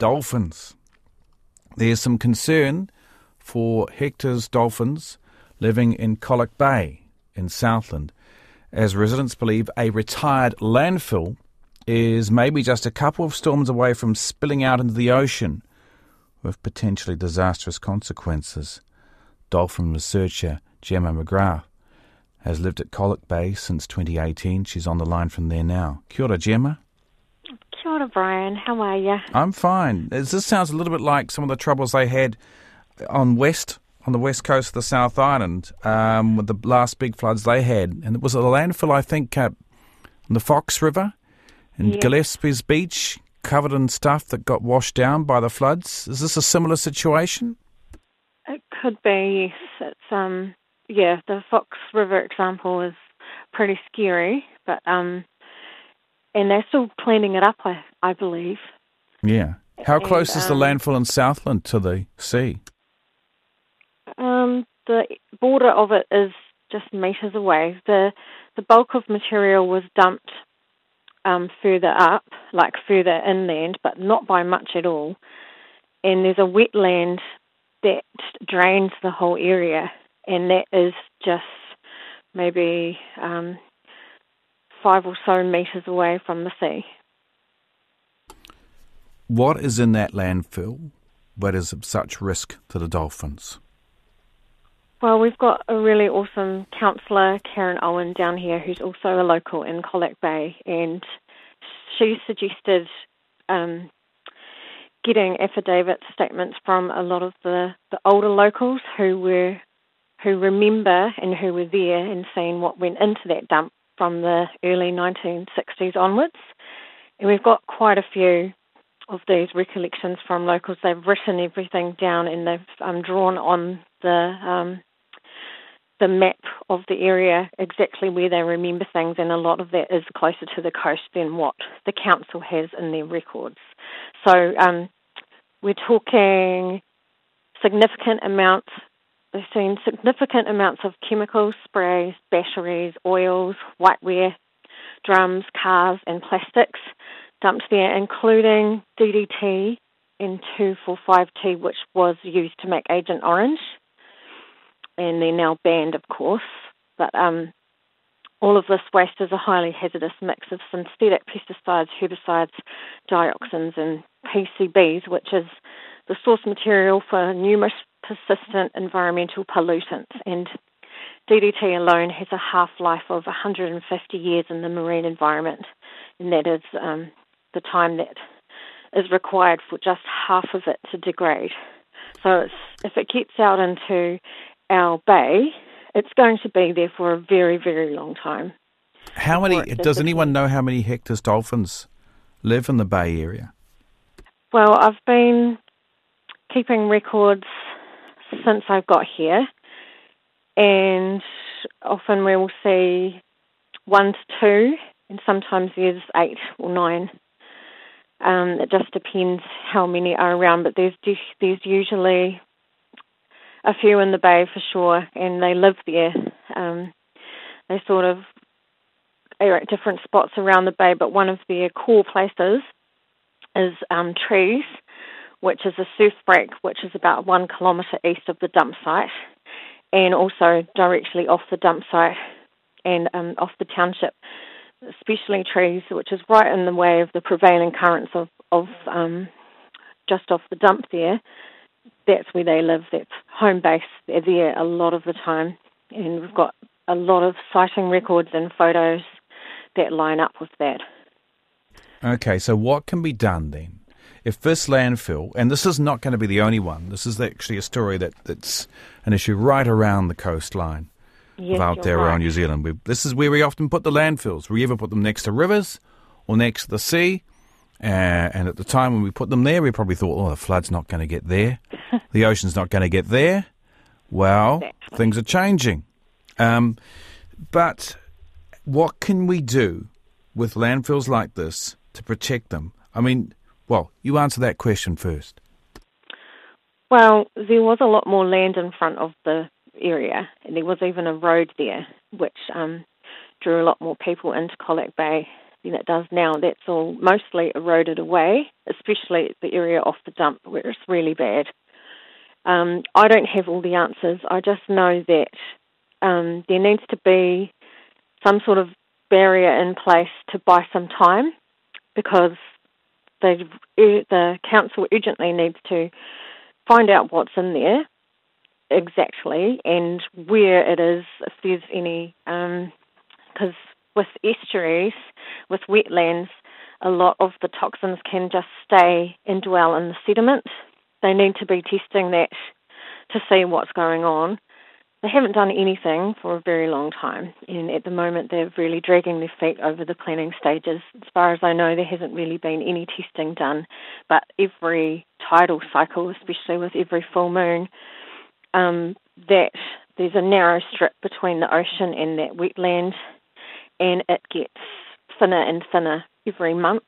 dolphins. There's some concern for Hector's dolphins living in Colac Bay in Southland, as residents believe a retired landfill is maybe just a couple of storms away from spilling out into the ocean with potentially disastrous consequences. Dolphin researcher Gemma McGrath has lived at Colac Bay since 2018. She's on the line from there now. Kia ora, Gemma. Kia ora, Brian. How are you? I'm fine. This sounds a little bit like some of the troubles they had on the west coast of the South Island with the last big floods they had. And it was a landfill, I think, in the Fox River in Gillespie's Beach, covered in stuff that got washed down by the floods. Is this a similar situation? It could be, yes. It's, the Fox River example is pretty scary, but and they're still cleaning it up, I believe. Yeah. How close is the landfill in Southland to the sea? The border of it is just metres away. The bulk of material was dumped further up, like further inland, but not by much at all. And there's a wetland that drains the whole area, and that is just maybe 5 or so metres away from the sea. What is in that landfill that is of such risk to the dolphins? Well, we've got a really awesome counsellor, Karen Owen, down here, who's also a local in Colac Bay, and she suggested getting affidavit statements from a lot of the older locals who remember and who were there and seen what went into that dump from the early 1960s onwards. And we've got quite a few of these recollections from locals. They've written everything down, and they've drawn on the map of the area exactly where they remember things, and a lot of that is closer to the coast than what the council has in their records. So we're talking significant amounts. They've seen significant amounts of chemicals, sprays, batteries, oils, whiteware, drums, cars and plastics dumped there, including DDT and 2,4,5-T, which was used to make Agent Orange. And they're now banned, of course. But all of this waste is a highly hazardous mix of synthetic pesticides, herbicides, dioxins, and PCBs, which is the source material for numerous persistent environmental pollutants. And DDT alone has a half-life of 150 years in the marine environment, and that is the time that is required for just half of it to degrade. So if it gets out into our bay, it's going to be there for a very, very long time. How many? Does anyone know how many Hector's dolphins live in the bay area? Well, I've been keeping records since I got here, and often we will see 1 to 2, and sometimes there's 8 or 9. It just depends how many are around, but there's usually a few in the bay for sure, and they live there. They sort of are at different spots around the bay, but one of their core places is Trees, which is a surf break, which is about 1 kilometre east of the dump site, and also directly off the dump site and off the township, especially Trees, which is right in the way of the prevailing currents of just off the dump there. That's where they live. That's home base. They're there a lot of the time. And we've got a lot of sighting records and photos that line up with that. Okay, so what can be done then? If this landfill, and this is not going to be the only one, this is actually a story that's an issue right around the coastline of Aotearoa, New Zealand. This is where we often put the landfills. We either put them next to rivers or next to the sea. And at the time when we put them there, we probably thought, the flood's not going to get there. The ocean's not going to get there. Well, things are changing. But what can we do with landfills like this to protect them? I mean, well, you answer that question first. Well, there was a lot more land in front of the area, and there was even a road there, which drew a lot more people into Colac Bay than it does now. That's all mostly eroded away, especially the area off the dump where it's really bad. I don't have all the answers. I just know that there needs to be some sort of barrier in place to buy some time, because the council urgently needs to find out what's in there exactly and where it is, if there's any, because with estuaries, with wetlands, a lot of the toxins can just stay and dwell in the sediment. They need to be testing that to see what's going on. They haven't done anything for a very long time, and at the moment they're really dragging their feet over the planning stages. As far as I know, there hasn't really been any testing done, but every tidal cycle, especially with every full moon, that there's a narrow strip between the ocean and that wetland, and it gets thinner and thinner every month,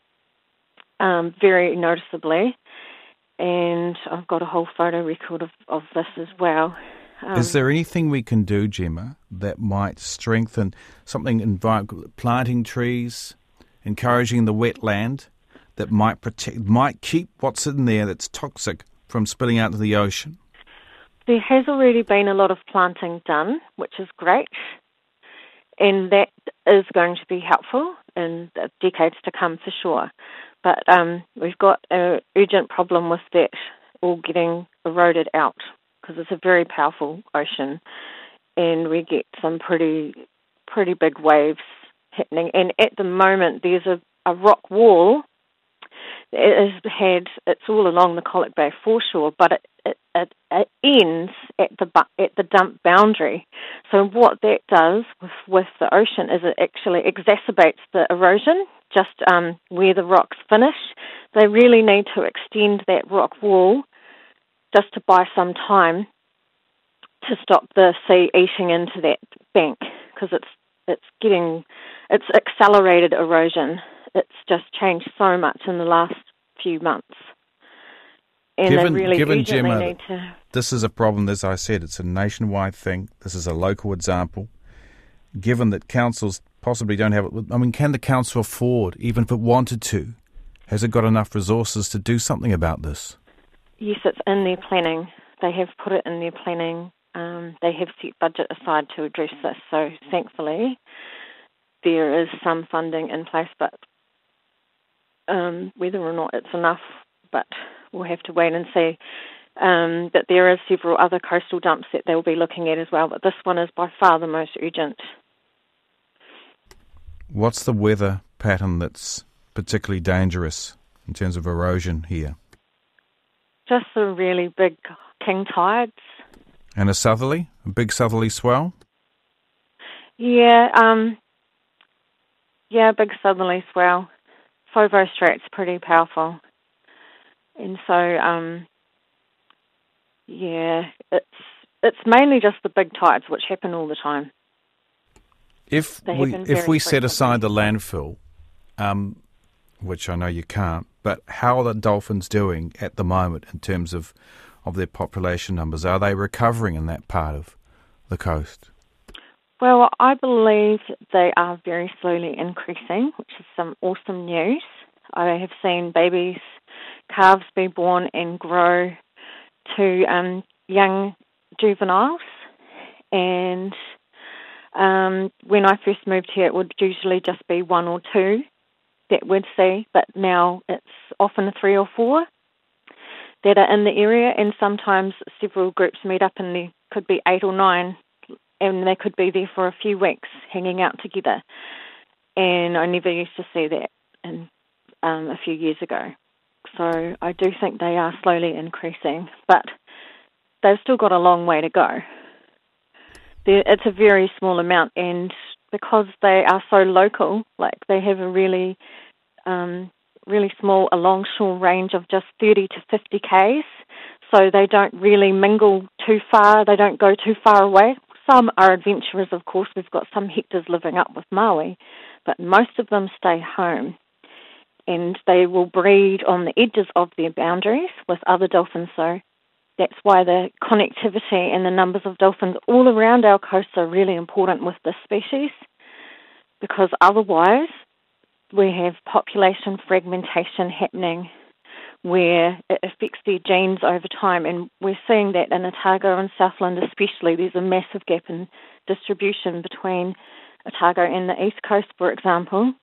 very noticeably. And I've got a whole photo record of this as well. Is there anything we can do, Gemma, that might strengthen something, planting trees, encouraging the wetland, that might keep what's in there that's toxic from spilling out to the ocean? There has already been a lot of planting done, which is great, and that is going to be helpful in the decades to come for sure. But we've got an urgent problem with that all getting eroded out, because it's a very powerful ocean, and we get some pretty big waves happening. And at the moment, there's a rock wall. It's all along the Colac Bay foreshore, but it ends at the dump boundary. So what that does with the ocean is it actually exacerbates the erosion just where the rocks finish. They really need to extend that rock wall just to buy some time to stop the sea eating into that bank, because it's accelerated erosion. It's just changed so much in the last few months. And they really urgently Gemma, need to... This is a problem, as I said, it's a nationwide thing. This is a local example. Given that councils possibly don't have it, I mean, can the council afford, even if it wanted to, has it got enough resources to do something about this? Yes, it's in their planning. They have put it in their planning. They have set budget aside to address this. So thankfully, there is some funding in place, but whether or not it's enough, but we'll have to wait and see. But there are several other coastal dumps that they'll be looking at as well, but this one is by far the most urgent. What's the weather pattern that's particularly dangerous in terms of erosion here? Just the really big king tides. And a big southerly swell? Yeah, big southerly swell. Fovo Strait's pretty powerful. And so, it's mainly just the big tides, which happen all the time. If we set aside the landfill, which I know you can't, but how are the dolphins doing at the moment in terms of their population numbers? Are they recovering in that part of the coast? Well, I believe they are very slowly increasing, which is some awesome news. I have seen calves be born and grow to young juveniles, and when I first moved here, it would usually just be one or two that we'd see, but now it's often 3 or 4 that are in the area, and sometimes several groups meet up, and there could be 8 or 9, and they could be there for a few weeks hanging out together. And I never used to see that a few years ago. So I do think they are slowly increasing, but they've still got a long way to go. It's a very small amount, and because they are so local, like they have a really small alongshore range of just 30 to 50 k's, so they don't really mingle too far, they don't go too far away. Some are adventurers, of course. We've got some hectares living up with Maui, but most of them stay home, and they will breed on the edges of their boundaries with other dolphins. So that's why the connectivity and the numbers of dolphins all around our coast are really important with this species, because otherwise we have population fragmentation happening where it affects their genes over time, and we're seeing that in Otago and Southland especially. There's a massive gap in distribution between Otago and the East Coast, for example.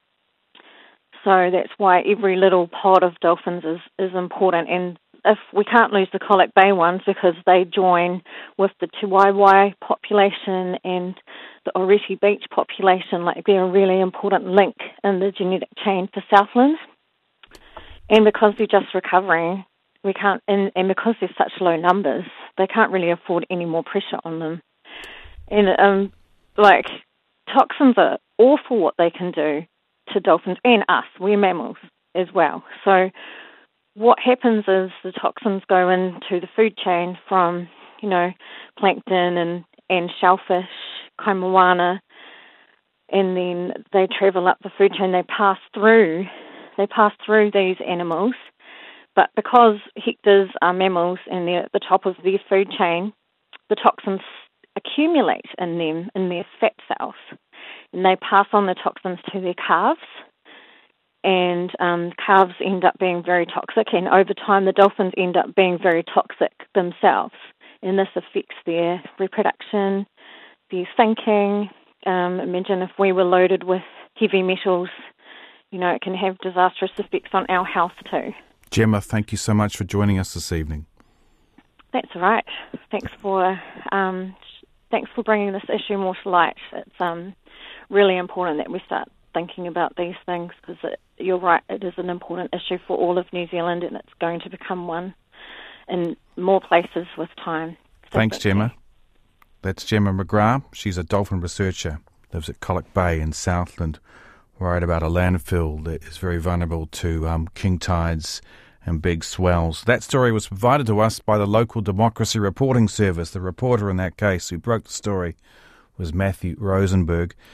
So that's why every little pod of dolphins is important. And if we can't lose the Colac Bay ones because they join with the Te Waiwai population and the Oreti Beach population, like they're a really important link in the genetic chain for Southland. And because they're just recovering, we can't, and because they're such low numbers, they can't really afford any more pressure on them. And toxins are awful what they can do to dolphins and us. We're mammals as well. So what happens is the toxins go into the food chain from, plankton and shellfish, kaimoana, and then they travel up the food chain. They pass through these animals, but because hectares are mammals and they're at the top of their food chain, the toxins accumulate in them, in their fat cells, and they pass on the toxins to their calves, and calves end up being very toxic, and over time the dolphins end up being very toxic themselves, and this affects their reproduction, their thinking. Imagine if we were loaded with heavy metals, it can have disastrous effects on our health too. Gemma, thank you so much for joining us this evening. That's all right. Thanks for bringing this issue more to light. It's really important that we start thinking about these things because you're right, it is an important issue for all of New Zealand, and it's going to become one in more places with time. Thanks, Gemma. That's Gemma McGrath. She's a dolphin researcher, lives at Colac Bay in Southland, worried about a landfill that is very vulnerable to king tides and big swells. That story was provided to us by the local Democracy Reporting Service. The reporter in that case who broke the story was Matthew Rosenberg.